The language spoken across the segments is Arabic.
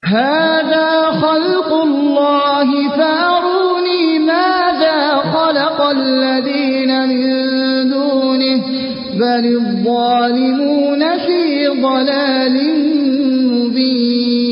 هذا خلق الله فأروني ماذا خلق الذين من دونه بل الظالمون في ضلال مبين.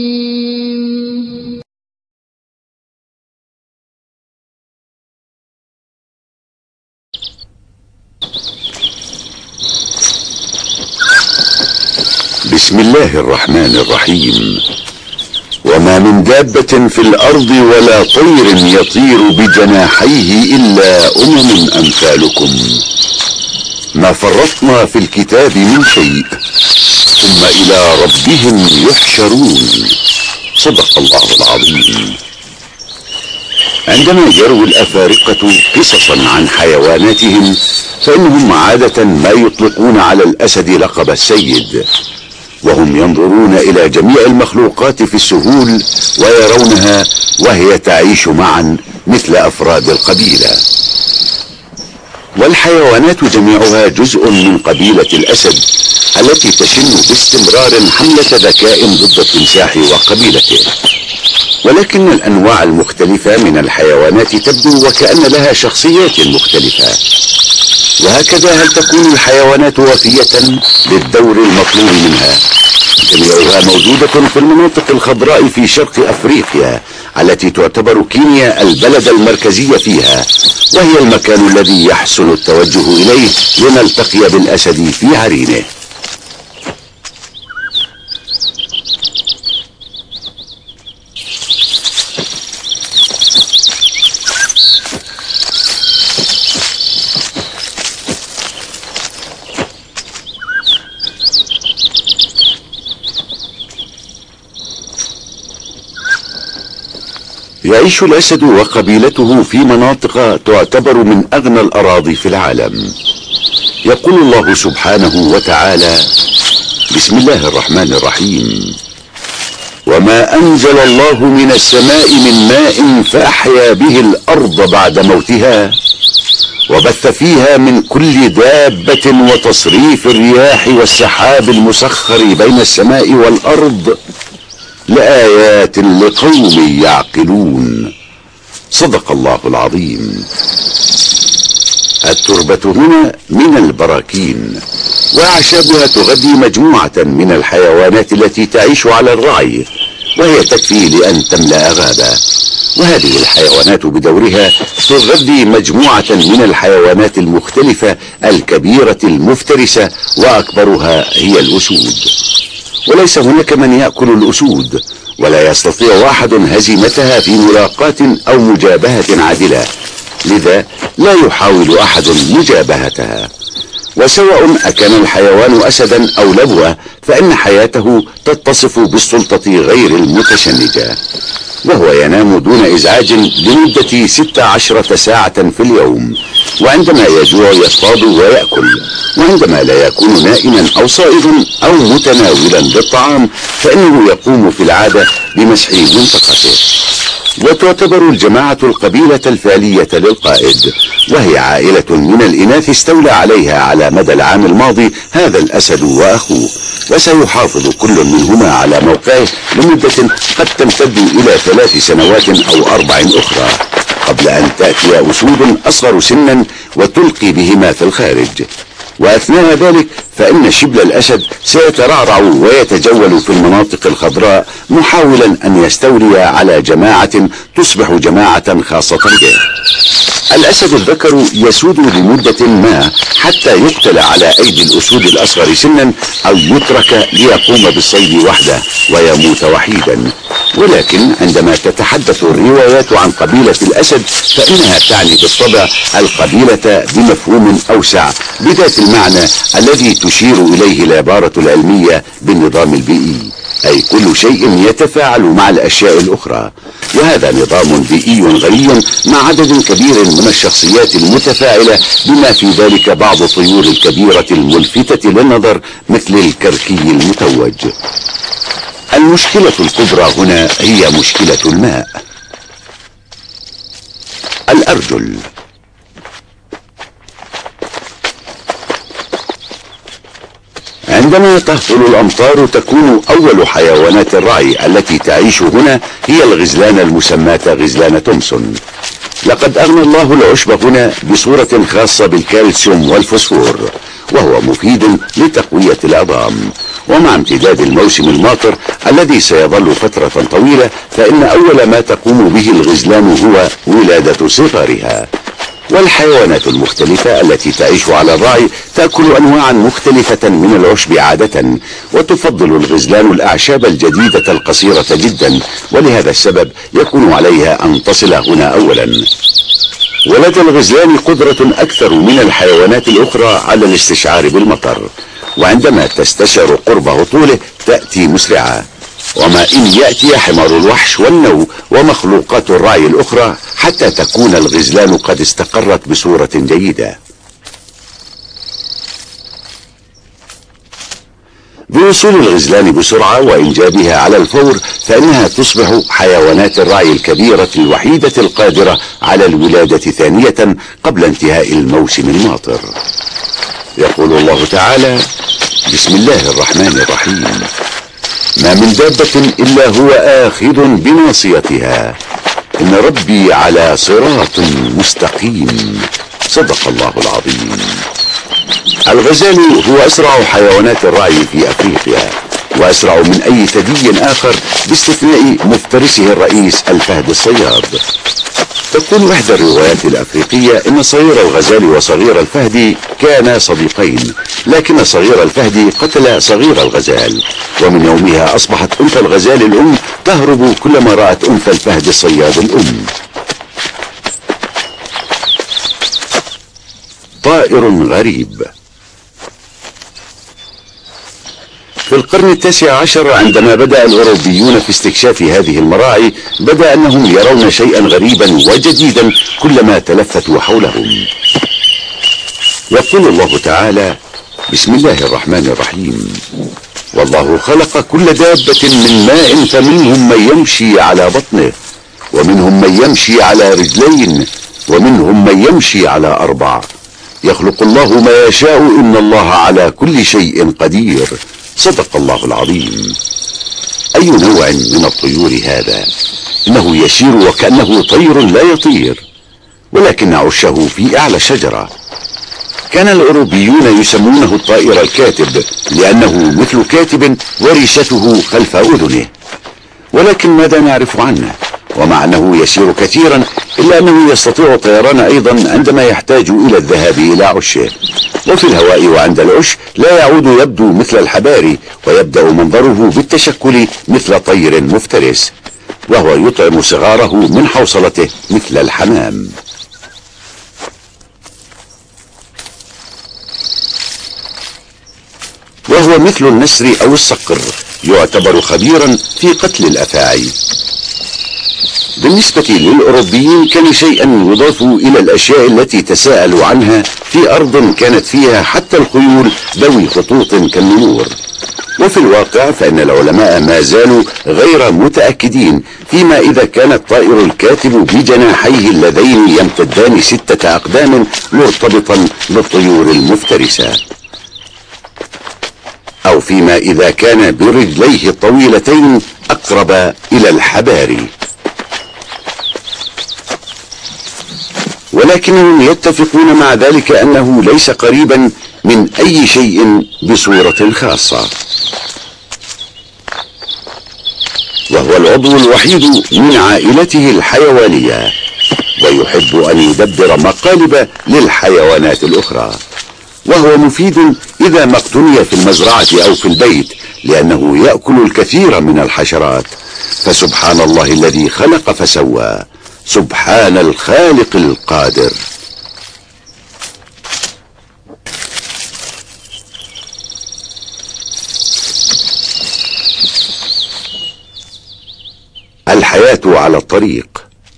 بسم الله الرحمن الرحيم. وما من دابة في الأرض ولا طير يطير بجناحيه إلا أمم أمثالكم ما فرطنا في الكتاب من شيء ثم إلى ربهم يحشرون. صدق الله العظيم. عندما يروي الأفارقة قصصا عن حيواناتهم فإنهم عادة ما يطلقون على الأسد لقب السيد، وهم ينظرون إلى جميع المخلوقات في السهول ويرونها وهي تعيش معا مثل أفراد القبيلة، والحيوانات جميعها جزء من قبيلة الأسد التي تشن باستمرار حملة ذكاء ضد التمساح وقبيلته. ولكن الأنواع المختلفة من الحيوانات تبدو وكأن لها شخصيات مختلفة، وهكذا هل تكون الحيوانات وفية للدور المطلوب منها؟ جميعها موجودة في المناطق الخضراء في شرق أفريقيا التي تعتبر كينيا البلد المركزي فيها، وهي المكان الذي يحسن التوجه إليه لنلتقي بالأسد في عرينه. يعيش الأسد وقبيلته في مناطق تعتبر من أغنى الأراضي في العالم. يقول الله سبحانه وتعالى: بسم الله الرحمن الرحيم: وما أنزل الله من السماء من ماء فأحيا به الأرض بعد موتها وبث فيها من كل دابة وتصريف الرياح والسحاب المسخر بين السماء والأرض لآيات لقوم يعقلون. صدق الله العظيم. التربة هنا من البراكين، وأعشابها تغذي مجموعة من الحيوانات التي تعيش على الرعي، وهي تكفي لأن تملأ غابة. وهذه الحيوانات بدورها تغذي مجموعة من الحيوانات المختلفة الكبيرة المفترسة، وأكبرها هي الأسود. وليس هناك من يأكل الأسود، ولا يستطيع أحد هزيمتها في ملاقاة أو مجابهة عادلة، لذا لا يحاول أحد مجابهتها. وسواء أكان الحيوان أسدا أو لبوة فإن حياته تتصف بالسلطة غير المتشنجة، وهو ينام دون إزعاج لمدة 16 ساعة في اليوم، وعندما يجوع يصطاد ويأكل، وعندما لا يكون نائما أو صائدا أو متناولا للطعام فإنه يقوم في العادة بمسح منطقته. وتعتبر الجماعة القبيلة الفعلية للقائد، وهي عائلة من الإناث استولى عليها على مدى العام الماضي هذا الأسد وأخوه، وسيحافظ كل منهما على موقعه لمدة قد تمتد إلى 3 سنوات أو 4 أخرى، قبل أن تأتي أسود أصغر سنا وتلقي بهما في الخارج. وأثناء ذلك فإن شبل الأسد سيترعرع ويتجول في المناطق الخضراء محاولا أن يستولي على جماعة تصبح جماعة خاصة به. الأسد الذكر يسود لمدة ما حتى يقتل على أيدي الأسود الأصغر سنا أو يترك ليقوم بالصيد وحده ويموت وحيدا. ولكن عندما تتحدث الروايات عن قبيلة الأسد فإنها تعني بالطبع القبيلة بمفهوم أوسع بذات المعنى الذي تشير إليه العبارة العلمية بالنظام البيئي، أي كل شيء يتفاعل مع الأشياء الأخرى. وهذا نظام بيئي غني مع عدد كبير من الشخصيات المتفاعلة، بما في ذلك بعض الطيور الكبيرة الملفتة للنظر مثل الكركي المتوج. المشكلة الكبرى هنا هي مشكلة الماء. الأرجل. عندما تهطل الأمطار تكون أول حيوانات الرعي التي تعيش هنا هي الغزلان المسماة غزلان تومسون. لقد أغنى الله العشب هنا بصورة خاصة بالكالسيوم والفوسفور، وهو مفيد لتقوية العظام. ومع امتداد الموسم الماطر الذي سيظل فترة طويلة، فإن أول ما تقوم به الغزلان هو ولادة صغارها. والحيوانات المختلفة التي تعيش على الرعي تأكل أنواعا مختلفة من العشب عادة، وتفضل الغزلان الأعشاب الجديدة القصيرة جدا، ولهذا السبب يكون عليها أن تصل هنا أولا. ولدى الغزلان قدرة أكثر من الحيوانات الأخرى على الاستشعار بالمطر، وعندما تستشعر قرب هطوله تأتي مسرعة. وما إن يأتي حمار الوحش والنو ومخلوقات الرعي الأخرى حتى تكون الغزلان قد استقرت بصورة جيدة. بوصول الغزلان بسرعة وإنجابها على الفور، فإنها تصبح حيوانات الرعي الكبيرة الوحيدة القادرة على الولادة ثانية قبل انتهاء الموسم الماطر. يقول الله تعالى: بسم الله الرحمن الرحيم: ما من دابة إلا هو آخذ بناصيتها إن ربي على صراط مستقيم. صدق الله العظيم. الغزال هو أسرع حيوانات الرعي في أفريقيا، وأسرع من أي ثدي آخر باستثناء مفترسه الرئيس الفهد الصياد. تقول إحدى الروايات الأفريقية إن صغير الغزال وصغير الفهد كانا صديقين، لكن صغير الفهد قتل صغير الغزال، ومن يومها أصبحت أنثى الغزال الأم تهرب كلما رأت أنثى الفهد الصياد الأم. طائر غريب. في القرن التاسع عشر عندما بدأ الأوروبيون في استكشاف هذه المراعي، بدأ أنهم يرون شيئا غريبا وجديدا كلما تلفتوا حولهم. يقول الله تعالى: بسم الله الرحمن الرحيم: والله خلق كل دابة من ماء فمنهم من يمشي على بطنه ومنهم من يمشي على رجلين ومنهم من يمشي على 4 يخلق الله ما يشاء إن الله على كل شيء قدير. صدق الله العظيم. أي نوع من الطيور هذا؟ إنه يسير وكأنه طير لا يطير، ولكن عشه في أعلى الشجرة. كان الأوروبيون يسمونه الطائر الكاتب لأنه مثل كاتب وريشته خلف أذنه. ولكن ماذا نعرف عنه؟ ومع أنه يسير كثيرا إلا أنه يستطيع الطيران أيضا عندما يحتاج إلى الذهاب إلى عشه. وفي الهواء وعند العش لا يعود يبدو مثل الحباري، ويبدأ منظره بالتشكل مثل طير مفترس، وهو يطعم صغاره من حوصلته مثل الحمام. وهو مثل النسر أو الصقر، يعتبر خبيرا في قتل الأفاعي. بالنسبة للأوروبيين كان شيئا يضاف إلى الأشياء التي تساءلوا عنها في أرض كانت فيها حتى الخيول ذوي خطوط كالنمور. وفي الواقع فإن العلماء ما زالوا غير متأكدين فيما إذا كان الطائر الكاتب بجناحيه اللذين يمتدان 6 أقدام مرتبطا بالطيور المفترسة، أو فيما إذا كان برجليه الطويلتين أقرب إلى الحباري. ولكنهم يتفقون مع ذلك أنه ليس قريبا من أي شيء بصورة خاصة، وهو العضو الوحيد من عائلته الحيوانية، ويحب أن يدبر مقالب للحيوانات الأخرى. وهو مفيد إذا ما اقتني في المزرعة أو في البيت، لأنه يأكل الكثير من الحشرات. فسبحان الله الذي خلق فسوى، سبحان الخالق القادر. الحياة على الطريق.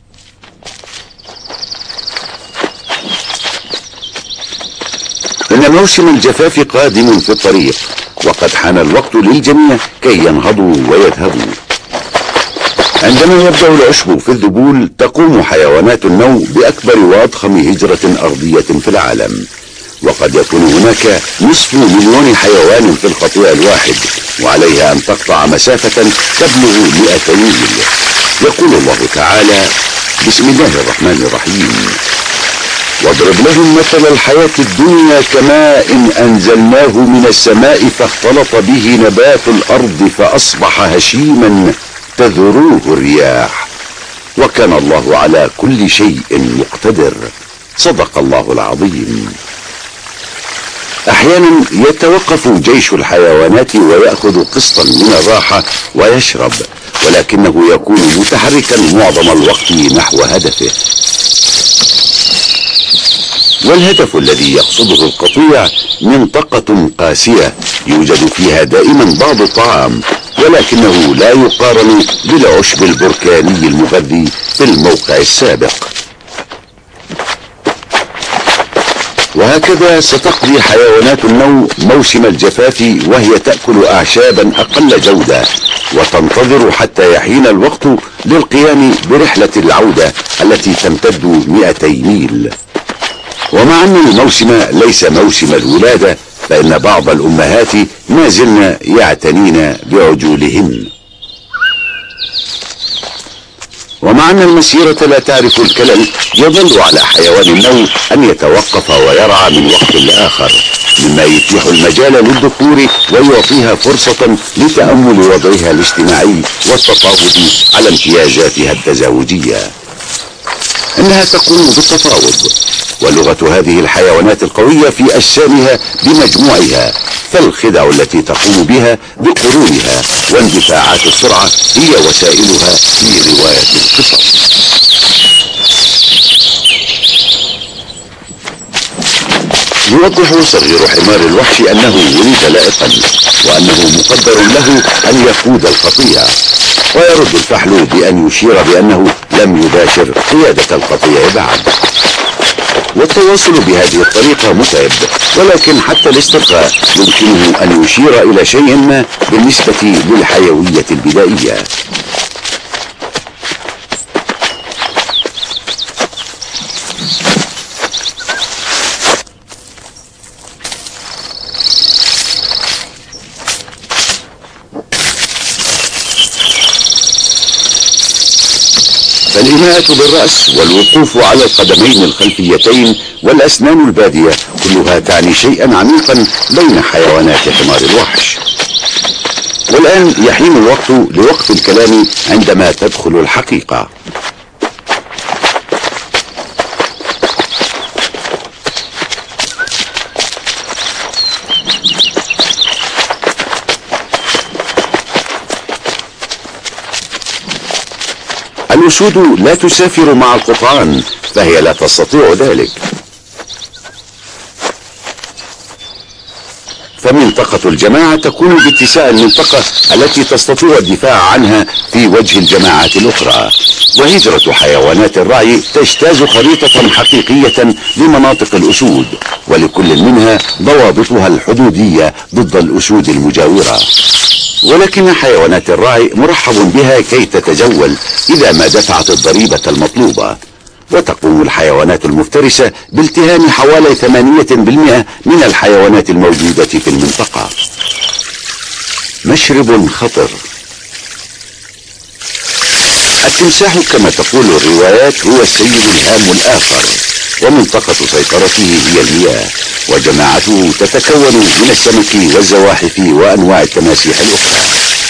إن موسم الجفاف قادم في الطريق، وقد حان الوقت للجميع كي ينهضوا ويذهبوا. عندما يبدأ العشب في الذبول تقوم حيوانات النوم بأكبر وأضخم هجرة أرضية في العالم، وقد يكون هناك نصف مليون حيوان في القطيع الواحد، وعليها أن تقطع مسافة تبلغ 200 ميل. يقول الله تعالى: بسم الله الرحمن الرحيم: واضرب لهم مثل الحياة الدنيا كماء أنزلناه من السماء فاختلط به نبات الأرض فأصبح هشيما تذروه الرياح وكان الله على كل شيء مقتدر. صدق الله العظيم. أحيانا يتوقف جيش الحيوانات ويأخذ قسطا من الراحة ويشرب، ولكنه يكون متحركا معظم الوقت نحو هدفه. والهدف الذي يقصده القطيع منطقة قاسية يوجد فيها دائما بعض الطعام، ولكنه لا يقارن بالعشب البركاني المغذي في الموقع السابق. وهكذا ستقضي حيوانات النوء موسم الجفاف وهي تأكل أعشابا أقل جودة، وتنتظر حتى يحين الوقت للقيام برحلة العودة التي تمتد 200 ميل. ومع أن الموسم ليس موسم الولادة، فإن بعض الأمهات ما زلن يعتنين بعجولهن. ومع أن المسيرة لا تعرف الكلل، يظل على حيوان النوء أن يتوقف ويرعى من وقت لآخر، مما يتيح المجال للذكور ويعطيها فرصة لتأمل وضعها الاجتماعي والتفاوض على امتيازاتها التزاوجية. إنها تقوم بالتفاوض، ولغة هذه الحيوانات القوية في أجسامها بمجموعها، فالخدع التي تقوم بها بقرونها واندفاعات السرعة هي وسائلها في رواية القصص. يوضح صغير حمار الوحش أنه ولد لائقا، وأنه مقدر له أن يقود القطيع، ويرد الفحل بأن يشير بأنه لم يباشر قيادة القطيع بعد. والتواصل بهذه الطريقة متعب، ولكن حتى الاسترخاء يمكنه أن يشير إلى شيء ما بالنسبة للحيوية البدائية. فالإيماءة بالرأس والوقوف على القدمين الخلفيتين والأسنان البادية كلها تعني شيئا عميقا بين حيوانات حمار الوحش. والآن يحين الوقت لوقف الكلام عندما تدخل الحقيقة. الأسود لا تسافر مع القطعان، فهي لا تستطيع ذلك. فمنطقة الجماعة تكون باتساع المنطقة التي تستطيع الدفاع عنها في وجه الجماعات الأخرى. وهجرة حيوانات الرعي تجتاز خريطة حقيقية لمناطق الأسود، ولكل منها ضوابطها الحدودية ضد الأسود المجاورة. ولكن حيوانات الرعي مرحب بها كي تتجول إذا ما دفعت الضريبة المطلوبة. وتقوم الحيوانات المفترسة بالتهام حوالي 8% من الحيوانات الموجودة في المنطقة. مشرب خطر. التمساح كما تقول الروايات هو السيد الهام الآخر، ومنطقة سيطرته هي المياه، وجماعته تتكون من السمك والزواحف وأنواع التماسيح الأخرى.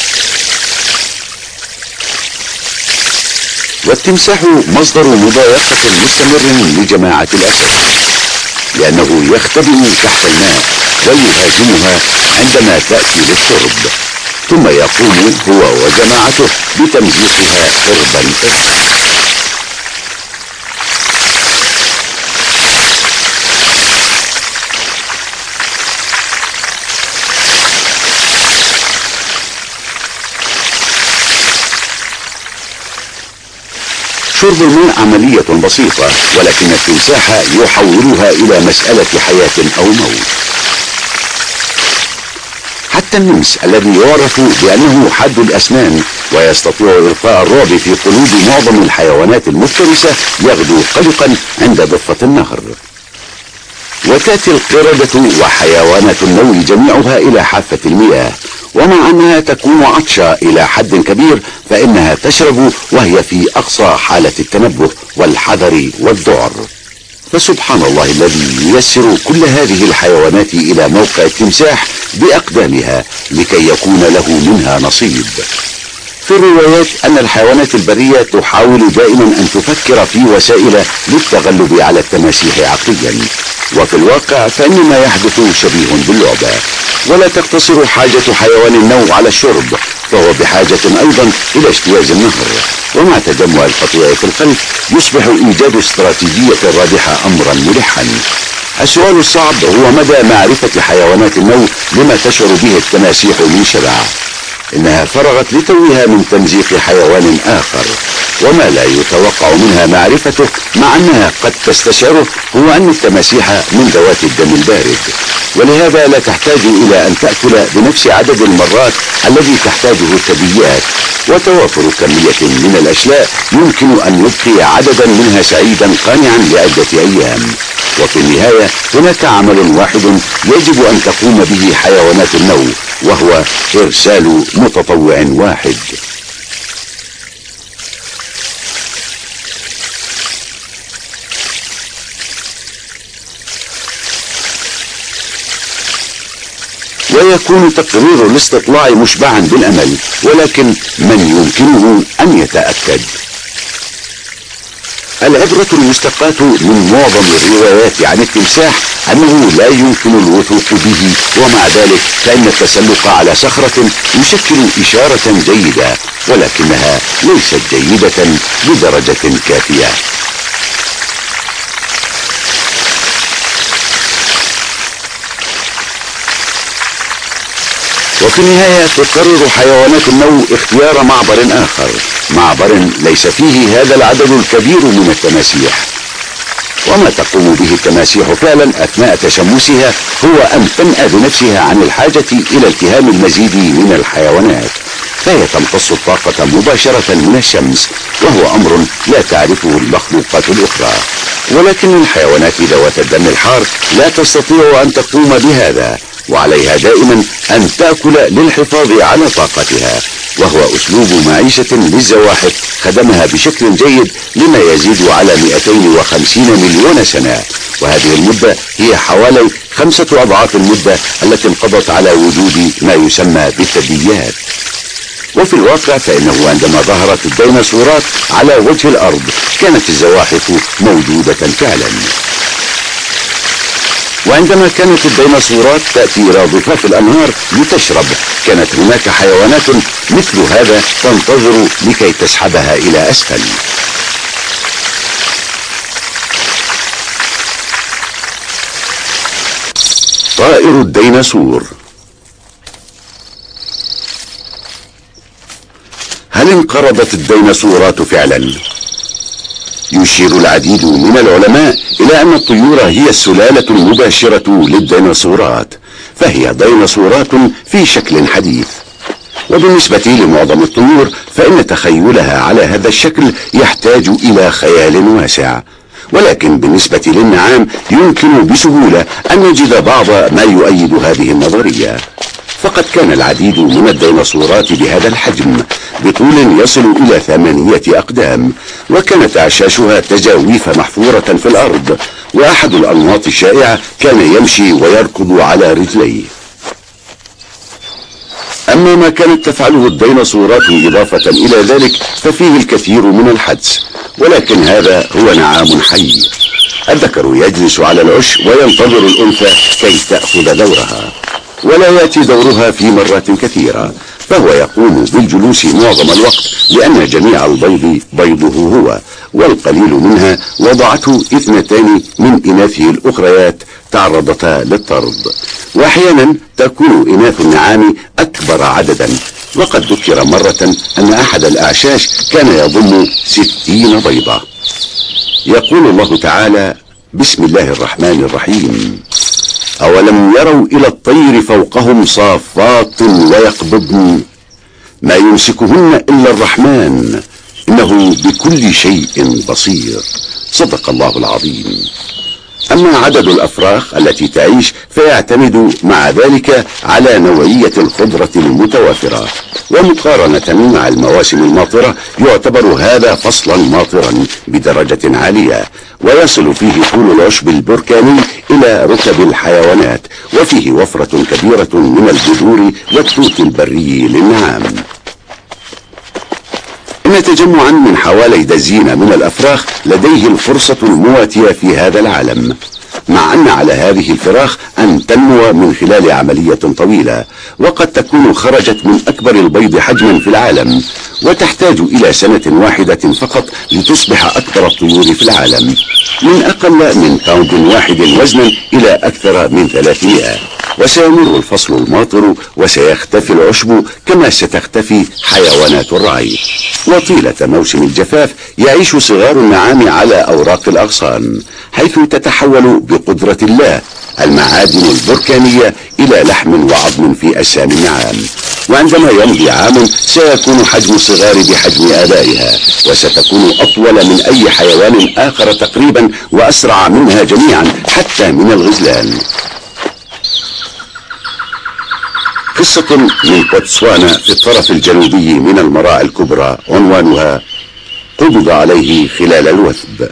والتمساح مصدر مضايقة مستمر لجماعة الأسد، لأنه يختبئ تحت الماء ويهاجمها عندما تأتي للشرب، ثم يقوم هو وجماعته بتمزيقها قربا قربا. شرب الماء عملية بسيطة، ولكن التمساح يحولها إلى مسألة حياة أو موت. حتى النمس الذي يعرف بأنه حاد الأسنان ويستطيع إلقاء الرعب في قلوب معظم الحيوانات المفترسة يغدو قلقا عند ضفة النهر. وتأتي القردة وحيوانات النوء جميعها إلى حافة المياه، ومع أنها تكون عطشة إلى حد كبير فإنها تشرب وهي في أقصى حالة التنبه والحذر والذعر. فسبحان الله الذي ييسر كل هذه الحيوانات إلى موقع التمساح بأقدامها لكي يكون له منها نصيب. في الروايات أن الحيوانات البرية تحاول دائما أن تفكر في وسائل للتغلب على التماسيح عقليا، وفي الواقع فإن ما يحدث شبيه باللعبة. ولا تقتصر حاجة حيوان النوء على الشرب، فهو بحاجة أيضا إلى اجتياز النهر، ومع تجمع القطيع في القلب يصبح إيجاد استراتيجية رابحة أمرا ملحا. السؤال الصعب هو مدى معرفة حيوانات النوء لما تشعر به التماسيح من شبع. إنها فرغت لتوها من تمزيق حيوان آخر، وما لا يتوقع منها معرفته مع أنها قد تستشعره هو أن التماسيح من ذوات الدم البارد، ولهذا لا تحتاج إلى أن تأكل بنفس عدد المرات الذي تحتاجه الثدييات، وتوافر كمية من الأشلاء يمكن أن يبقي عددا منها سعيدا قانعا لعدة أيام. وفي النهاية هناك عمل واحد يجب أن تقوم به حيوانات النوء، وهو إرسال متطوع واحد. ويكون تقرير الاستطلاع مشبعا بالأمل، ولكن من يمكنه أن يتأكد؟ العبرة المستقاة من معظم الروايات عن التمساح أنه لا يمكن الوثوق به، ومع ذلك فإن التسلق على صخرة يشكل إشارة جيدة، ولكنها ليست جيدة بدرجة كافية. وفي النهاية تقرر حيوانات النوء اختيار معبر آخر، معبر ليس فيه هذا العدد الكبير من التماسيح. وما تقوم به التماسيح فعلا أثناء تشمسها هو أن تنأى بنفسها عن الحاجة إلى التهام المزيد من الحيوانات، فهي تمتص الطاقة مباشرة من الشمس، وهو أمر لا تعرفه المخلوقات الأخرى. ولكن الحيوانات ذوات الدم الحار لا تستطيع أن تقوم بهذا، وعليها دائما أن تأكل للحفاظ على طاقتها، وهو أسلوب معيشة للزواحف خدمها بشكل جيد لما يزيد على 250 مليون سنة، وهذه المدة هي حوالي 5 أضعاف المدة التي انقضت على وجود ما يسمى بالثدييات. وفي الواقع فإنه عندما ظهرت الديناصورات على وجه الأرض كانت الزواحف موجودة فعلا، وعندما كانت الديناصورات تأتي إلى ضفاف الأنهار لتشرب كانت هناك حيوانات مثل هذا تنتظر لكي تسحبها إلى أسفل. طائر الديناصور. هل انقرضت الديناصورات فعلا؟ يشير العديد من العلماء إلى أن الطيور هي السلالة المباشرة للديناصورات، فهي ديناصورات في شكل حديث. وبالنسبة لمعظم الطيور فإن تخيلها على هذا الشكل يحتاج إلى خيال واسع، ولكن بالنسبة للنعام يمكن بسهولة أن نجد بعض ما يؤيد هذه النظرية. فقد كان العديد من الديناصورات بهذا الحجم بطول يصل إلى 8 أقدام، وكانت أعشاشها تجاويف محفورة في الأرض، وأحد الأنماط الشائعة كان يمشي ويركض على رجليه. أما ما كانت تفعله الديناصورات إضافة إلى ذلك ففيه الكثير من الحدس، ولكن هذا هو نعام حي. الذكر يجلس على العش وينتظر الأنثى كي تأخذ دورها، ولا يأتي دورها في مرات كثيرة، فهو يقوم بالجلوس معظم الوقت لأن جميع البيض بيضه هو، والقليل منها وضعته 2 من إناثه الأخريات تعرضتا للطرد. وأحيانا تكون إناث النعام أكبر عددا، وقد ذكر مرة أن أحد الأعشاش كان يضم 60 بيضة. يقول الله تعالى: بسم الله الرحمن الرحيم: أولم يروا إلى الطير فوقهم صافات ويقبضن ما يمسكهن إلا الرحمن إنه بكل شيء بصير. صدق الله العظيم. أما عدد الأفراخ التي تعيش فيعتمد مع ذلك على نوعية الخضرة المتوافرة، ومقارنة مع المواسم الماطرة يعتبر هذا فصلا ماطرا بدرجة عالية، ويصل فيه طول العشب البركاني إلى ركب الحيوانات، وفيه وفرة كبيرة من البذور والتوت البري للنعام. إن تجمعا من حوالي دزين من الأفراخ لديه الفرصة المواتية في هذا العالم، مع أن على هذه الفراخ أن تنمو من خلال عملية طويلة، وقد تكون خرجت من أكبر البيض حجما في العالم، وتحتاج إلى سنة واحدة فقط لتصبح أكبر الطيور في العالم، من أقل من باوند واحد وزنا إلى أكثر من 300. وسيمر الفصل الماطر وسيختفي العشب كما ستختفي حيوانات الرعي. وطيلة موسم الجفاف يعيش صغار النعام على أوراق الأغصان، حيث تتحول بقدرة الله المعادن البركانية إلى لحم وعظم في أجسام النعام، وعندما يمضي عام سيكون حجم الصغار بحجم آبائها، وستكون أطول من أي حيوان آخر تقريبا، وأسرع منها جميعا حتى من الغزلان. قصة من بوتسوانا في الطرف الجنوبي من المراعي الكبرى، عنوانها قبض عليه خلال الوثب.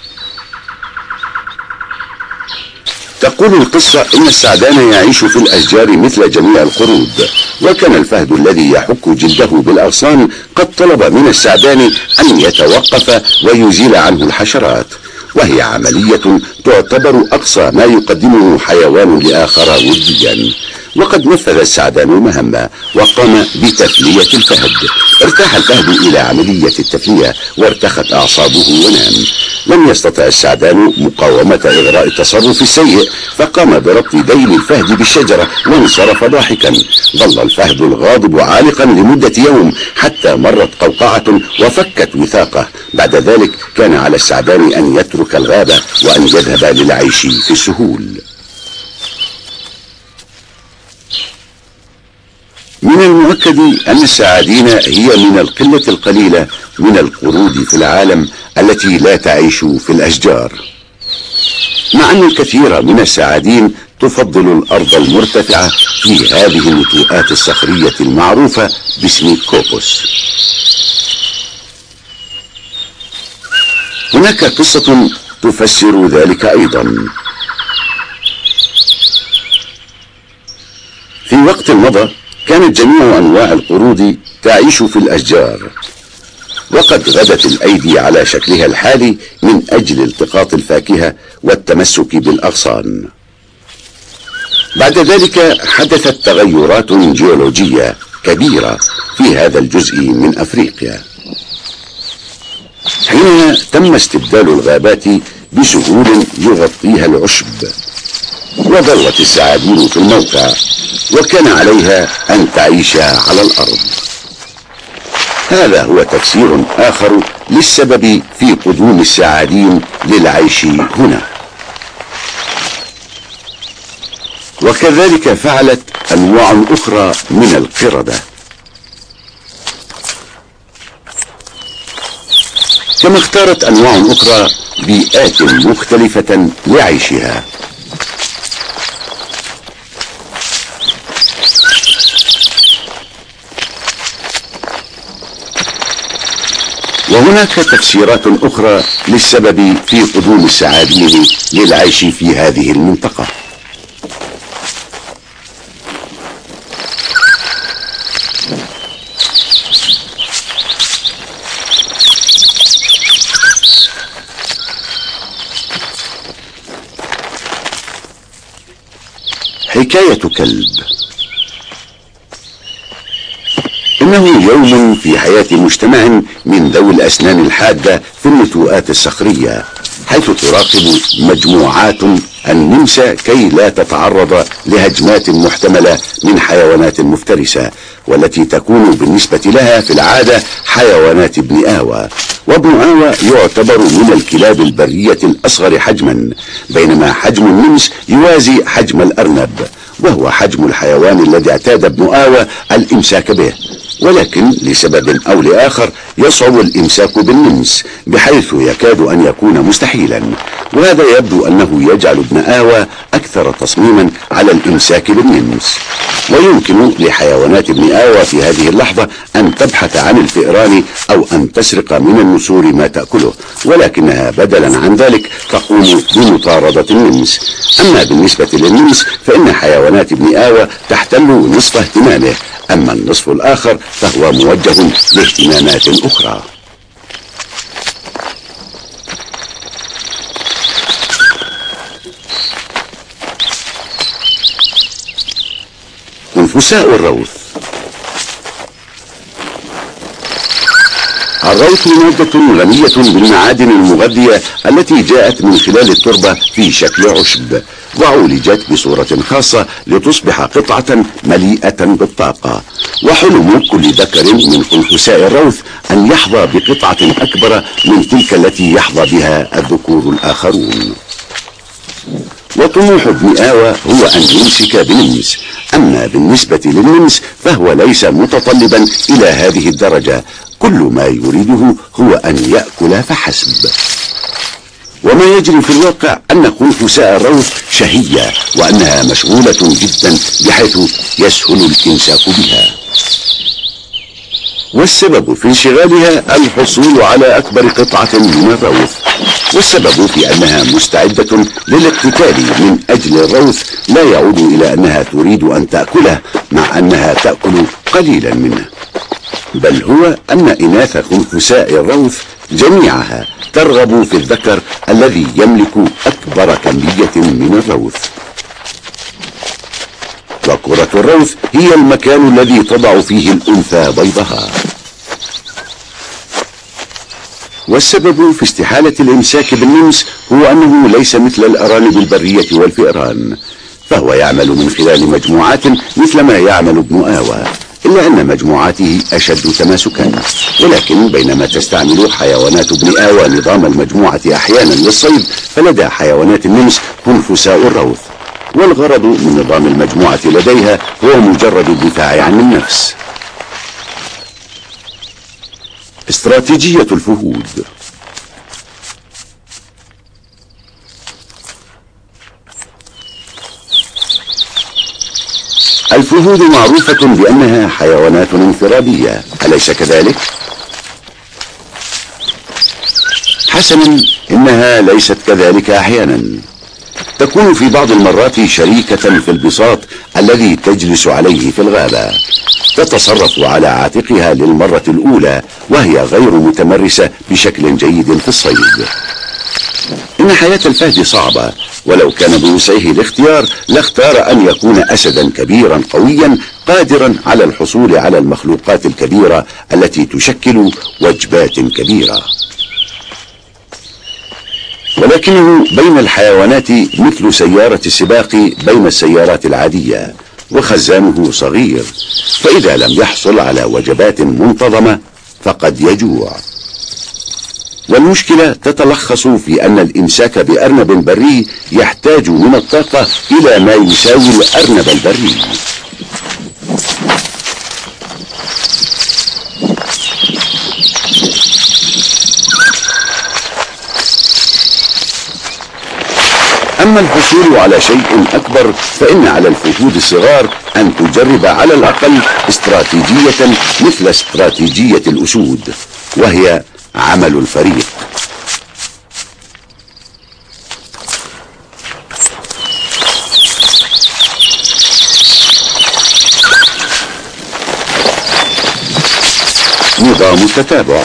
تقول القصة إن السعدان يعيش في الأشجار مثل جميع القرود، وكان الفهد الذي يحك جلده بالأغصان قد طلب من السعدان أن يتوقف ويزيل عنه الحشرات، وهي عملية تعتبر أقصى ما يقدمه حيوان لآخر وديا. وقد نفذ السعدان المهمة وقام بتفلية الفهد. ارتاح الفهد إلى عملية التفلية وارتخت أعصابه ونام. لم يستطع السعدان مقاومة إغراء التصرف السيء، فقام بربط ذيل الفهد بالشجرة وانصرف ضاحكا. ظل الفهد الغاضب عالقا لمدة يوم حتى مرت قوقعة وفكت وثاقه. بعد ذلك كان على السعدان أن يترك الغابة وأن يذهب للعيش في السهول. من المؤكد أن السعادين هي من القلة القليلة من القرود في العالم التي لا تعيش في الأشجار، مع أن الكثير من السعادين تفضل الأرض المرتفعة في هذه النتوءات الصخرية المعروفة باسم كوبوس. هناك قصة تفسر ذلك أيضا. في وقت مضى كانت جميع أنواع القرود تعيش في الأشجار، وقد غدت الأيدي على شكلها الحالي من أجل التقاط الفاكهة والتمسك بالأغصان. بعد ذلك حدثت تغيرات جيولوجية كبيرة في هذا الجزء من أفريقيا، حينها تم استبدال الغابات بسهول يغطيها العشب، وظلت السعادين في الموقع وكان عليها أن تعيش على الأرض. هذا هو تفسير آخر للسبب في قدوم السعادين للعيش هنا. وكذلك فعلت أنواع أخرى من القردة، كما اختارت أنواع أخرى بيئات مختلفة لعيشها. وهناك تفسيرات أخرى للسبب في قدوم السعادين للعيش في هذه المنطقة. حكاية كلب. إنه يوم في حياة مجتمع من ذوي الأسنان الحادة في النتوءات الصخرية، حيث تراقب مجموعات النمس كي لا تتعرض لهجمات محتملة من حيوانات مفترسة، والتي تكون بالنسبة لها في العادة حيوانات ابن آوى. وابن آوى يعتبر من الكلاب البرية الأصغر حجما، بينما حجم النمس يوازي حجم الأرنب، وهو حجم الحيوان الذي اعتاد ابن آوى الإمساك به. ولكن لسبب أو لآخر يصعب الإمساك بالنمس، بحيث يكاد أن يكون مستحيلا. وهذا يبدو أنه يجعل ابن آوى أكثر تصميما على الإمساك بالنمس. ويمكن لحيوانات ابن آوى في هذه اللحظة أن تبحث عن الفئران أو أن تسرق من النسور ما تأكله، ولكنها بدلا عن ذلك تقوم بمطاردة النمس. أما بالنسبة للنمس فإن حيوانات ابن آوى تحتل نصف اهتمامه، أما النصف الآخر فهو موجه لاهتمامات أخرى. خنفساء الروث. الروث مادة غنية بالمعادن المغذية التي جاءت من خلال التربة في شكل عشب، وعولجت بصورة خاصة لتصبح قطعة مليئة بالطاقة. وحلم كل ذكر من خنفساء الروث أن يحظى بقطعة أكبر من تلك التي يحظى بها الذكور الآخرون. وطموح ابن آوى هو أن يمسك بالنمس، أما بالنسبة للنمس فهو ليس متطلبا إلى هذه الدرجة، كل ما يريده هو أن يأكل فحسب. وما يجري في الواقع أن خنفساء الروث شهية، وأنها مشغولة جدا بحيث يسهل الإمساك بها. والسبب في انشغالها الحصول على أكبر قطعة من الروث، والسبب في أنها مستعدة للاقتتال من أجل الروث لا يعود إلى أنها تريد أن تأكله مع أنها تأكل قليلا منه، بل هو أن إناث خنفساء الروث جميعها ترغب في الذكر الذي يملك أكبر كمية من الروث. وكرة الروث هي المكان الذي تضع فيه الأنثى بيضها. والسبب في استحالة الإمساك بالنمس هو أنه ليس مثل الأرانب البرية والفئران، فهو يعمل من خلال مجموعات مثل ما يعمل ابن آوى، إلا أن مجموعاته أشد تماسكا. ولكن بينما تستعمل حيوانات ابن آوى نظام المجموعة أحيانا للصيد، فلدى حيوانات النمس خنفساء الروث، والغرض من نظام المجموعة لديها هو مجرد الدفاع عن النفس. استراتيجية الفهود. الفهود معروفة بأنها حيوانات انفرادية، أليس كذلك؟ حسنا، إنها ليست كذلك أحيانا. تكون في بعض المرات شريكة في البساط الذي تجلس عليه في الغابة، تتصرف على عاتقها للمرة الأولى وهي غير متمرسة بشكل جيد في الصيد. إن حياة الفهد صعبة، ولو كان بوسعه الاختيار لاختار أن يكون أسدا كبيرا قويا قادرا على الحصول على المخلوقات الكبيرة التي تشكل وجبات كبيرة. ولكنه بين الحيوانات مثل سيارة السباق بين السيارات العادية، وخزانه صغير، فإذا لم يحصل على وجبات منتظمة فقد يجوع. والمشكلة تتلخص في أن الإمساك بأرنب بري يحتاج من الطاقة إلى ما يساوي الأرنب البري. أما الحصول على شيء أكبر فإن على الفهود الصغار أن تجرب على الأقل استراتيجية مثل استراتيجية الأسود، وهي عمل الفريق. نظام التتابع.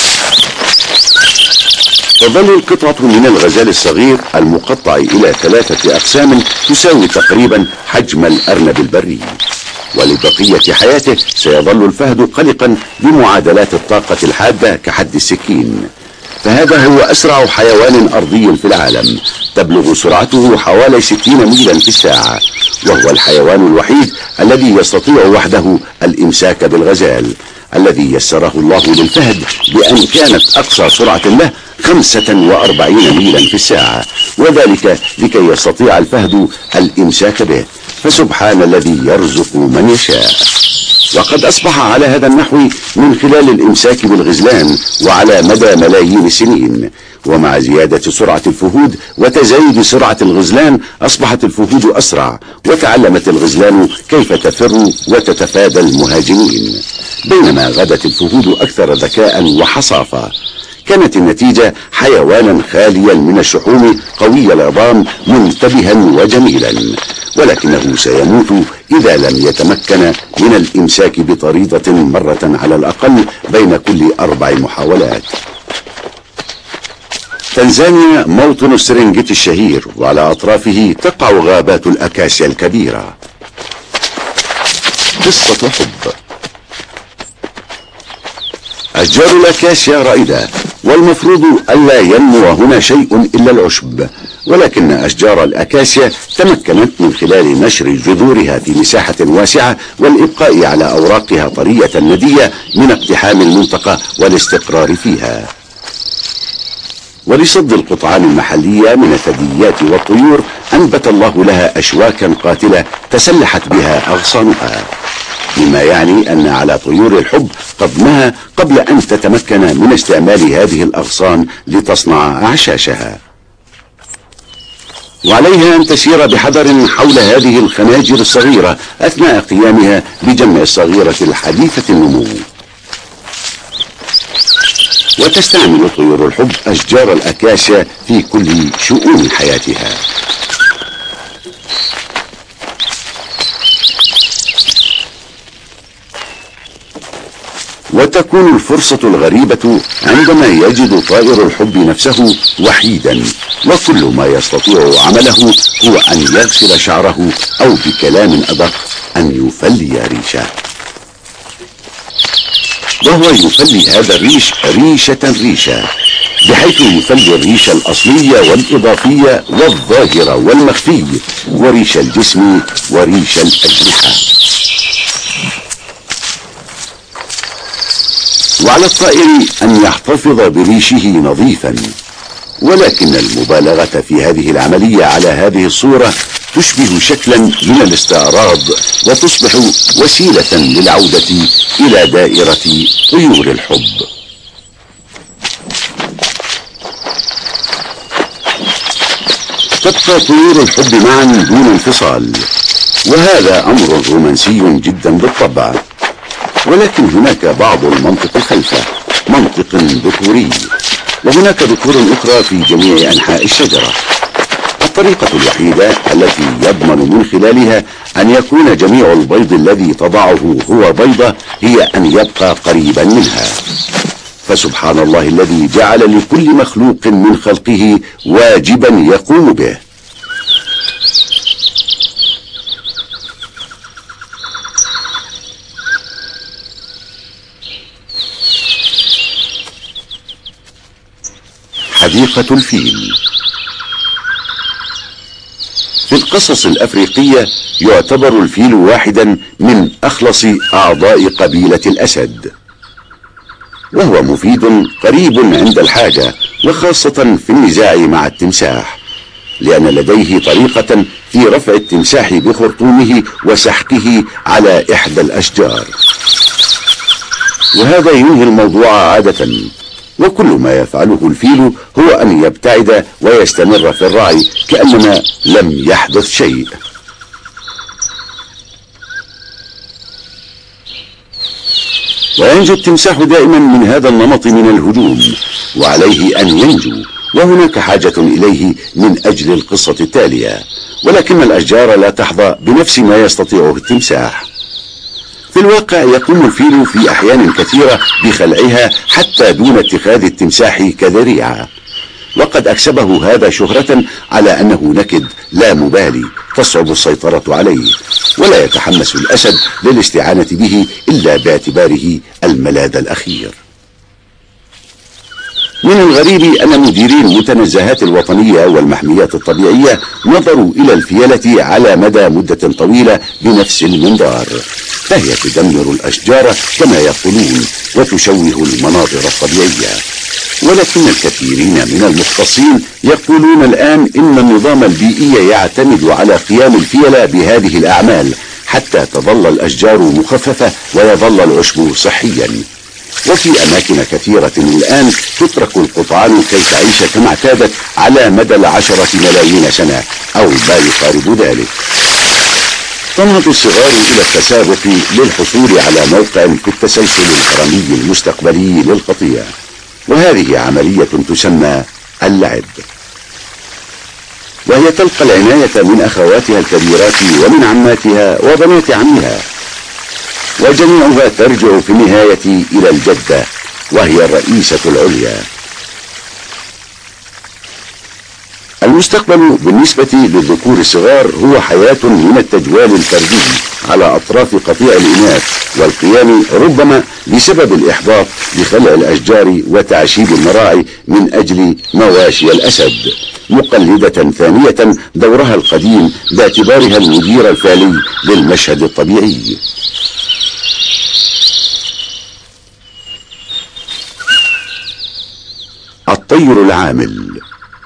تظل القطعة من الغزال الصغير المقطع إلى 3 أقسام تساوي تقريبا حجم الأرنب البري، ولبقية حياته سيظل الفهد قلقا بمعادلات الطاقة الحادة كحد السكين. فهذا هو أسرع حيوان أرضي في العالم، تبلغ سرعته حوالي 60 ميلا في الساعة، وهو الحيوان الوحيد الذي يستطيع وحده الإمساك بالغزال، الذي يسره الله للفهد بأن كانت أقصى سرعة له 45 ميلا في الساعة، وذلك لكي يستطيع الفهد الإمساك به. فسبحان الذي يرزق من يشاء. وقد أصبح على هذا النحو من خلال الإمساك بالغزلان وعلى مدى ملايين السنين. ومع زيادة سرعة الفهود وتزايد سرعة الغزلان أصبحت الفهود أسرع، وتعلمت الغزلان كيف تفر وتتفادى المهاجمين، بينما غدت الفهود أكثر ذكاء وحصافة. كانت النتيجة حيوانا خاليا من الشحوم قوي العظام منتبها وجميلا، ولكنه سيموت إذا لم يتمكن من الإمساك بطريدة مرة على الأقل بين كل 4 محاولات. تنزانيا موطن السرنجيتي الشهير، وعلى أطرافه تقع غابات الأكاسيا الكبيرة. قصة حب. أشجار الأكاسيا رائدة، والمفروض ألا ينمو هنا شيء إلا العشب، ولكن أشجار الأكاسيا تمكنت من خلال نشر جذورها في مساحة واسعة والإبقاء على أوراقها طرية ندية من اقتحام المنطقة والاستقرار فيها. ولصد القطعان المحلية من الثدييات والطيور أنبت الله لها أشواكا قاتلة تسلحت بها أغصانها، مما يعني أن على طيور الحب قضمها قبل أن تتمكن من استعمال هذه الأغصان لتصنع أعشاشها، وعليها أن تسير بحذر حول هذه الخناجر الصغيرة أثناء قيامها بجمع الصغيرة الحديثة النمو. وتستعمل طيور الحب أشجار الأكاسيا في كل شؤون حياتها. وتكون الفرصة الغريبة عندما يجد طائر الحب نفسه وحيدا، وكل ما يستطيع عمله هو أن يغسل شعره، أو بكلام أدق أن يفلي ريشه. وهو يفلي هذا الريش ريشة، بحيث يفلي الريش الأصلية والإضافية والظاهرة والمخفي، وريش الجسم وريش الأجنحة. وعلى الطائر أن يحتفظ بريشه نظيفا، ولكن المبالغة في هذه العملية على هذه الصورة تشبه شكلا من الاستعراض، وتصبح وسيلة للعودة إلى دائرة طيور الحب. تبقى طيور الحب معا دون انفصال، وهذا أمر رومانسي جدا بالطبع، ولكن هناك بعض المنطق خلفه، منطق ذكوري، وهناك ذكور أخرى في جميع أنحاء الشجرة. الطريقة الوحيدة التي يضمن من خلالها أن يكون جميع البيض الذي تضعه هو بيضة هي أن يبقى قريبا منها. فسبحان الله الذي جعل لكل مخلوق من خلقه واجبا يقوم به. حديقة الفيل. في القصص الأفريقية يعتبر الفيل واحدا من أخلص أعضاء قبيلة الأسد، وهو مفيد قريب عند الحاجة، وخاصة في النزاع مع التمساح، لأن لديه طريقة في رفع التمساح بخرطومه وسحقه على إحدى الأشجار، وهذا ينهي الموضوع عادة. وكل ما يفعله الفيل هو أن يبتعد ويستمر في الرعي كأنما لم يحدث شيء. وينجو التمساح دائما من هذا النمط من الهجوم، وعليه أن ينجو، وهناك حاجة إليه من أجل القصة التالية، ولكن الأشجار لا تحظى بنفس ما يستطيعه التمساح. في الواقع يقوم الفيل في أحيان كثيرة بخلعها حتى دون اتخاذ التمساح كذريعة، وقد أكسبه هذا شهرة على أنه نكد لا مبالي تصعب السيطرة عليه، ولا يتحمس الأسد للاستعانة به إلا باعتباره الملاذ الأخير. من الغريب أن مديري المتنزهات الوطنية والمحميات الطبيعية نظروا إلى الفيلة على مدة طويلة بنفس المنظار، فهي تدمر الأشجار كما يقولون وتشوه المناظر الطبيعية. ولكن الكثيرين من المختصين يقولون الآن إن النظام البيئي يعتمد على قيام الفيلة بهذه الأعمال، حتى تظل الأشجار مخففة ويظل العشب صحيا. وفي أماكن كثيرة الآن تترك القطعان كي تعيش كما اعتادت على مدى 10 ملايين سنة أو ما يقارب ذلك. تنهض الصغار إلى التسابق للحصول على موقع في التسلسل الهرمي المستقبلي للقطيع، وهذه عملية تسمى اللعب، وهي تلقى العناية من أخواتها الكبيرات ومن عماتها وبنات عمها، وجميعها ترجع في النهاية إلى الجدة وهي الرئيسة العليا. المستقبل بالنسبة للذكور الصغار هو حياة من التجوال الفردي على أطراف قطيع الإناث، والقيام ربما بسبب الإحباط بخلع الأشجار وتعشيب المراعي من أجل مواشي الأسد، مقلدة ثانية دورها القديم باعتبارها المدير الفعلي للمشهد الطبيعي. الطير العامل.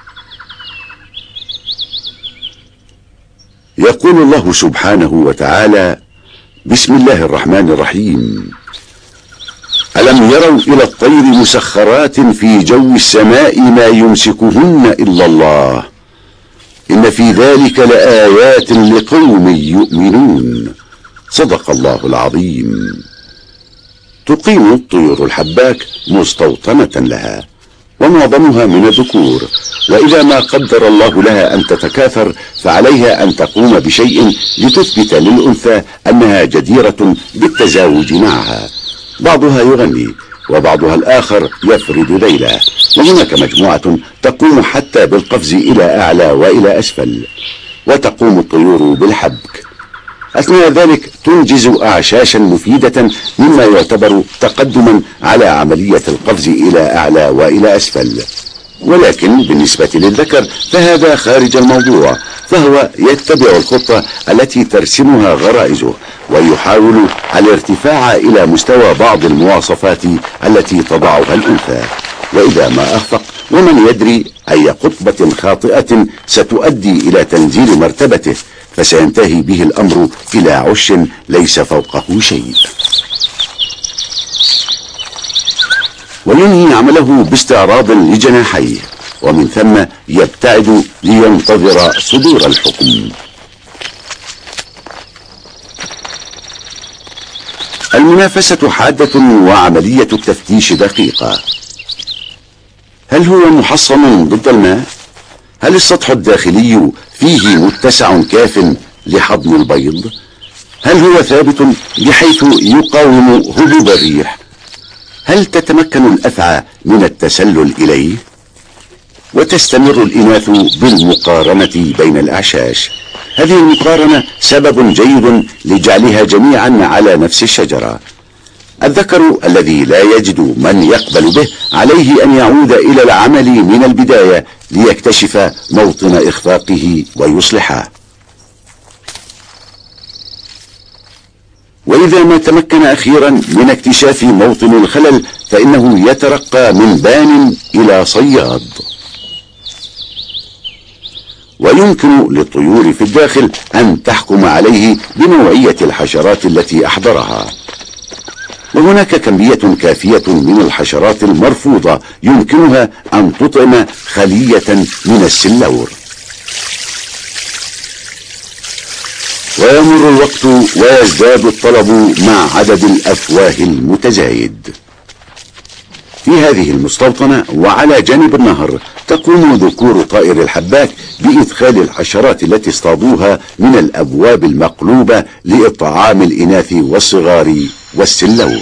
يقول الله سبحانه وتعالى: بسم الله الرحمن الرحيم: ألم يروا إلى الطير مسخرات في جو السماء ما يمسكهن إلا الله إن في ذلك لآيات لقوم يؤمنون. صدق الله العظيم. تقيم الطيور الحباك مستوطنة لها، ومعظمها من الذكور، وإذا ما قدر الله لها أن تتكاثر فعليها أن تقوم بشيء لتثبت للأنثى أنها جديرة بالتزاوج معها. بعضها يغني وبعضها الآخر يفرد ذيله، وهناك مجموعة تقوم حتى بالقفز إلى أعلى وإلى أسفل، وتقوم الطيور بالحبك. أثناء ذلك تنجز أعشاشا مفيدة مما يعتبر تقدما على عملية القفز إلى أعلى وإلى أسفل. ولكن بالنسبة للذكر فهذا خارج الموضوع، فهو يتبع الخطة التي ترسمها غرائزه، ويحاول الارتفاع إلى مستوى بعض المواصفات التي تضعها الأنثى. وإذا ما أخفق ومن يدري أي قطبة خاطئة ستؤدي إلى تنزيل مرتبته، فسينتهي به الأمر إلى عش ليس فوقه شيء. وينهي عمله باستعراض لجناحيه، ومن ثم يبتعد لينتظر صدور الحكم. المنافسة حادة وعملية التفتيش دقيقة. هل هو محصن ضد الماء؟ هل السطح الداخلي فيه متسع كاف لحضن البيض؟ هل هو ثابت بحيث يقاوم هبوب الريح؟ هل تتمكن الأفعى من التسلل إليه؟ وتستمر الإناث بالمقارنة بين الأعشاش. هذه المقارنة سبب جيد لجعلها جميعا على نفس الشجرة. الذكر الذي لا يجد من يقبل به عليه أن يعود إلى العمل من البداية ليكتشف موطن إخفاقه ويصلحه. وإذا ما تمكن أخيرا من اكتشاف موطن الخلل فإنه يترقى من بان إلى صياد. ويمكن للطيور في الداخل أن تحكم عليه بنوعية الحشرات التي أحضرها. وهناك كمية كافية من الحشرات المرفوضة يمكنها أن تطعم خلية من السلور. ويمر الوقت ويزداد الطلب مع عدد الأفواه المتزايد. في هذه المستوطنة وعلى جانب النهر تقوم ذكور طائر الحباك بإدخال الحشرات التي اصطادوها من الأبواب المقلوبة لإطعام الإناث والصغار والسلور.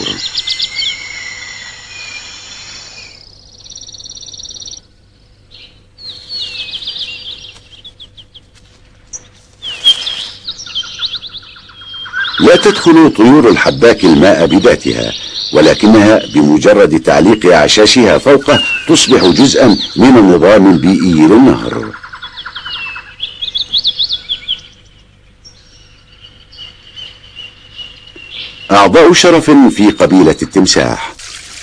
لا تدخل طيور الحباك الماء بذاتها، ولكنها بمجرد تعليق أعشاشها فوقه تصبح جزءا من النظام البيئي للنهر. أعضاء شرف في قبيلة التمساح.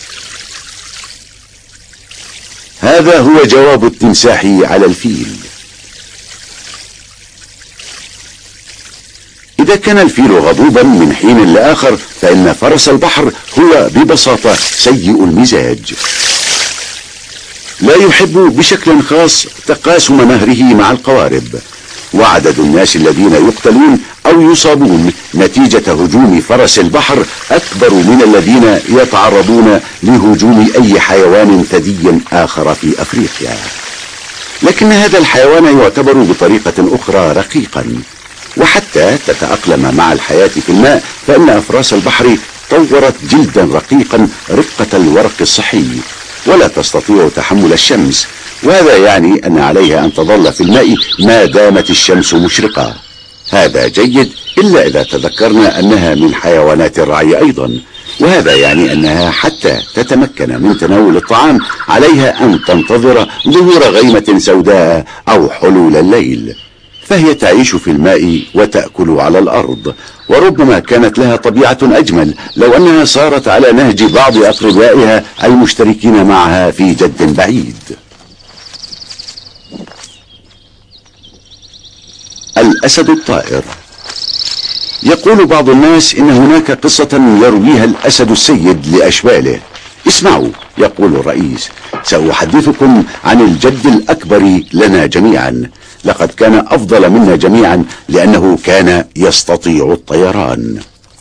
هذا هو جواب التمساح على الفيل. وإذا كان الفيل غضوبا من حين لآخر فإن فرس البحر هو ببساطة سيء المزاج، لا يحب بشكل خاص تقاسم نهره مع القوارب، وعدد الناس الذين يقتلون أو يصابون نتيجة هجوم فرس البحر أكبر من الذين يتعرضون لهجوم أي حيوان ثدي آخر في أفريقيا. لكن هذا الحيوان يعتبر بطريقة أخرى رقيقا، وحتى تتأقلم مع الحياة في الماء فإن أفراس البحر طورت جلدا رقيقا رقة الورق الصحي ولا تستطيع تحمل الشمس، وهذا يعني أن عليها أن تظل في الماء ما دامت الشمس مشرقة. هذا جيد إلا إذا تذكرنا أنها من حيوانات الرعي أيضا، وهذا يعني أنها حتى تتمكن من تناول الطعام عليها أن تنتظر ظهور غيمة سوداء أو حلول الليل، فهي تعيش في الماء وتأكل على الأرض، وربما كانت لها طبيعة أجمل لو أنها صارت على نهج بعض أقربائها المشتركين معها في جد بعيد. الأسد الطائر. يقول بعض الناس إن هناك قصة يرويها الأسد السيد لأشباله. اسمعوا، يقول الرئيس: سأحدثكم عن الجد الأكبر لنا جميعا، لقد كان أفضل منا جميعا لأنه كان يستطيع الطيران.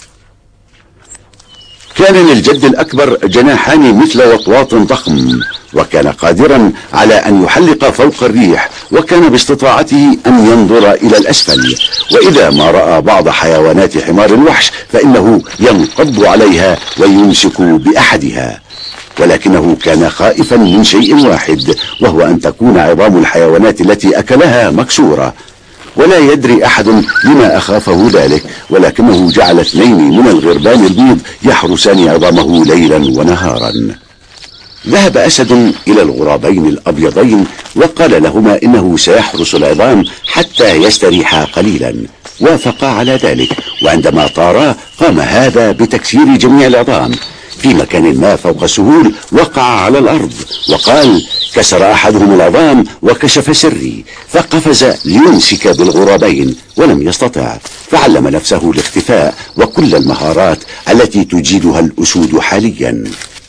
كان للجد الأكبر جناحان مثل وطواط ضخم، وكان قادرا على أن يحلق فوق الريح، وكان باستطاعته أن ينظر إلى الأسفل، وإذا ما رأى بعض حيوانات حمار الوحش فإنه ينقض عليها ويمسك بأحدها، ولكنه كان خائفا من شيء واحد، وهو أن تكون عظام الحيوانات التي أكلها مكسورة، ولا يدري أحد لما أخافه ذلك، ولكنه جعل 2 من الغربان البيض يحرسان عظامه ليلا ونهارا. ذهب أسد إلى الغرابين الأبيضين وقال لهما إنه سيحرس العظام حتى يستريحا قليلا، وافقا على ذلك، وعندما طارا قام هذا بتكسير جميع العظام. في مكان ما فوق السهول وقع على الأرض وقال: كسر أحدهم العظام وكشف سري، فقفز ليمسك بالغرابين ولم يستطع، فعلم نفسه الاختفاء وكل المهارات التي تجيدها الأسود حاليا.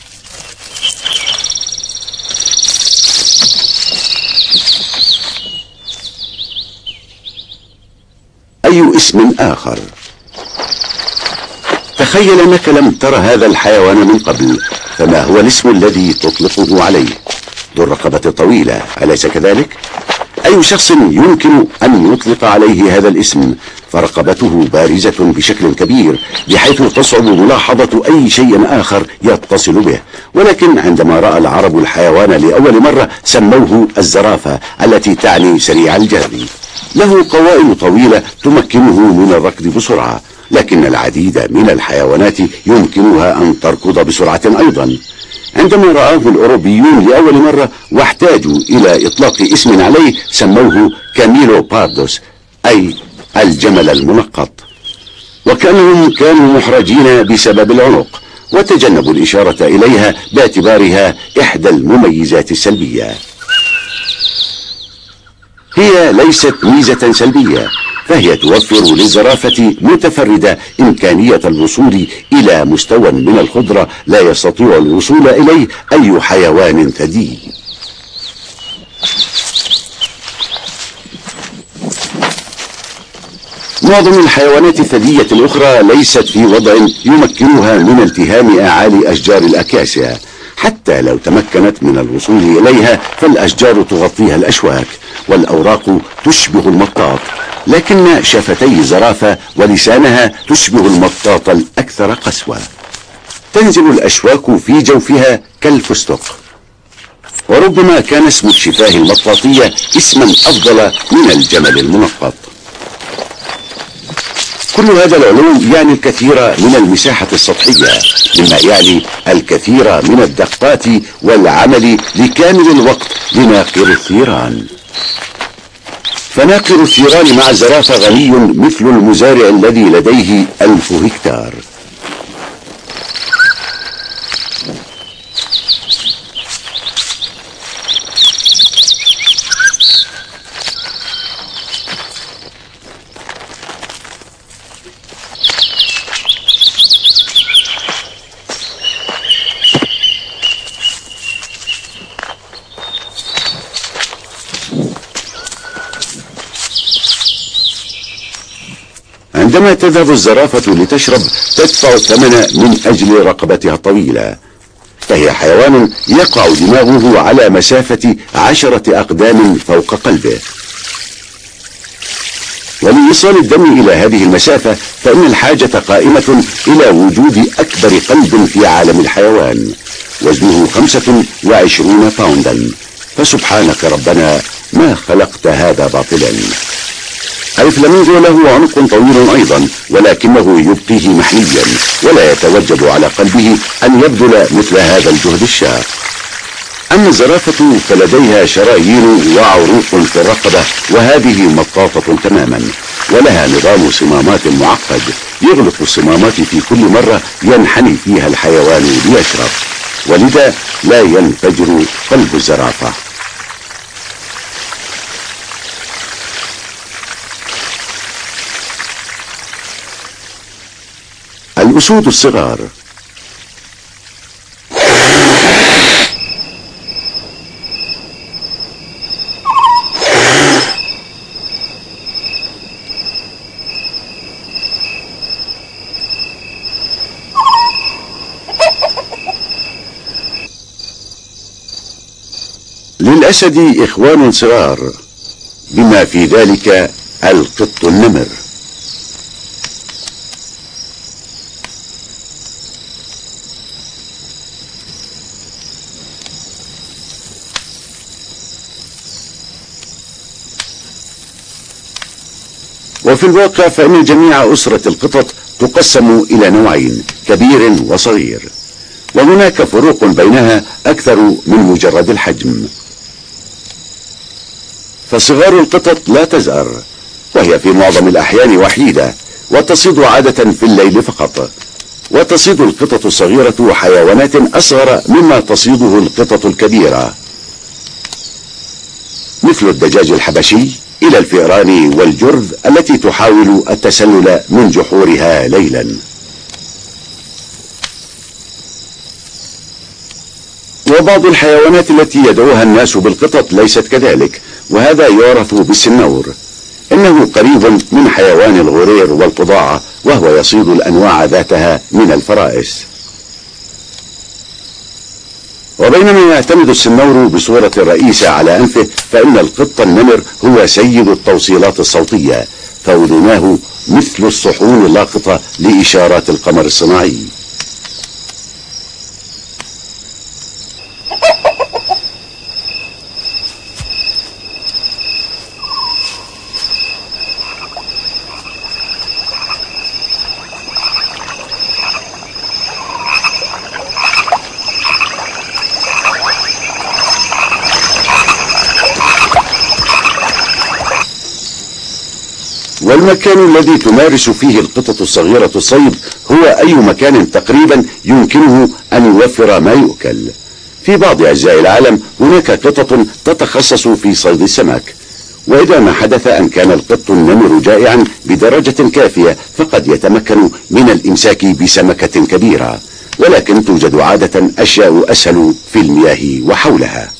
أي اسم آخر؟ تخيل أنك لم تر هذا الحيوان من قبل، فما هو الاسم الذي تطلقه عليه؟ ذو الرقبة الطويلة، أليس كذلك؟ أي شخص يمكن أن يطلق عليه هذا الاسم؟ فرقبته بارزة بشكل كبير بحيث تصعب ملاحظة أي شيء آخر يتصل به، ولكن عندما رأى العرب الحيوان لأول مرة سموه الزرافة، التي تعني سريع الجري. له قوائم طويلة تمكنه من الركض بسرعة، لكن العديد من الحيوانات يمكنها أن تركض بسرعة أيضا. عندما رآه الأوروبيون لأول مرة واحتاجوا إلى إطلاق اسم عليه سموه كاميلو باردوس، أي الجمل المنقط، وكأنهم كانوا محرجين بسبب العنق، وتجنبوا الإشارة إليها باعتبارها إحدى المميزات السلبية. هي ليست ميزة سلبية، فهي توفر للزرافة متفردة إمكانية الوصول إلى مستوى من الخضرة لا يستطيع الوصول إليه أي حيوان ثدي. معظم الحيوانات الثديية الأخرى ليست في وضع يمكنها من التهام أعالي أشجار الأكاسيا، حتى لو تمكنت من الوصول إليها فالأشجار تغطيها الأشواك، والأوراق تشبه المطاط، لكن شفتي الزرافة ولسانها تشبه المطاط الأكثر قسوة. تنزل الأشواك في جوفها كالفستق، وربما كان اسم الشفاه المطاطية اسما أفضل من الجمل المنقط. كل هذا العلو يعني الكثير من المساحة السطحية، مما يعني الكثير من الدقات والعمل لكامل الوقت لناقر الثيران. فناقر الثيران مع الزرافة غني مثل المزارع الذي لديه 1000 هكتار. عندما تذهب الزرافة لتشرب تدفع الثمن من أجل رقبتها الطويلة، فهي حيوان يقع دماغه على مسافة 10 أقدام فوق قلبه، ولإيصال الدم إلى هذه المسافة فإن الحاجة قائمة إلى وجود أكبر قلب في عالم الحيوان، وزنه 25 باوندا. فسبحانك ربنا ما خلقت هذا باطلا. الفلامينغو له عنق طويل أيضا، ولكنه يبقيه محميا، ولا يتوجب على قلبه أن يبذل مثل هذا الجهد الشاق. أما الزرافة فلديها شرايين وعروق في الرقبة، وهذه مطاطة تماما، ولها نظام صمامات معقد يغلق الصمامات في كل مرة ينحني فيها الحيوان ليشرب، ولذا لا ينفجر قلب الزرافة. الأسود الصغار. للأسد إخوان صغار، بما في ذلك القط النمر. وفي الواقع فإن جميع أسرة القطط تقسم إلى نوعين، كبير وصغير، وهناك فروق بينها أكثر من مجرد الحجم. فصغار القطط لا تزأر، وهي في معظم الأحيان وحيدة، وتصيد عادة في الليل فقط. وتصيد القطط الصغيرة حيوانات أصغر مما تصيده القطط الكبيرة، مثل الدجاج الحبشي إلى الفئران والجرذ التي تحاول التسلل من جحورها ليلا. وبعض الحيوانات التي يدعوها الناس بالقطط ليست كذلك، وهذا يعرف بالسنور. إنه قريب من حيوان الغرير والقضاعة، وهو يصيد الأنواع ذاتها من الفرائس. وبينما يعتمد السنور بصورة رئيسة على أنفه، فإن القط النمر هو سيد التوصيلات الصوتية، فأذناه مثل الصحون اللاقطة لإشارات القمر الصناعي. والمكان الذي تمارس فيه القطط الصغيرة الصيد هو أي مكان تقريبا يمكنه أن يوفر ما يؤكل. في بعض أجزاء العالم هناك قطط تتخصص في صيد السمك، وإذا ما حدث أن كان القط النمر جائعا بدرجة كافية فقد يتمكن من الإمساك بسمكة كبيرة، ولكن توجد عادة أشياء أسهل في المياه وحولها.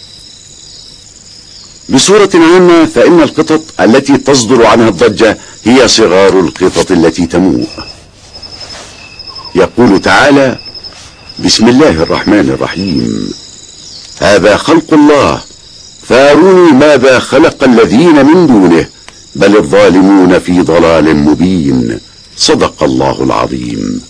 بصورة عامة فإن القطط التي تصدر عنها الضجة هي صغار القطط التي تموء. يقول تعالى: بسم الله الرحمن الرحيم: هذا خلق الله فاروني ماذا خلق الذين من دونه بل الظالمون في ضلال مبين. صدق الله العظيم.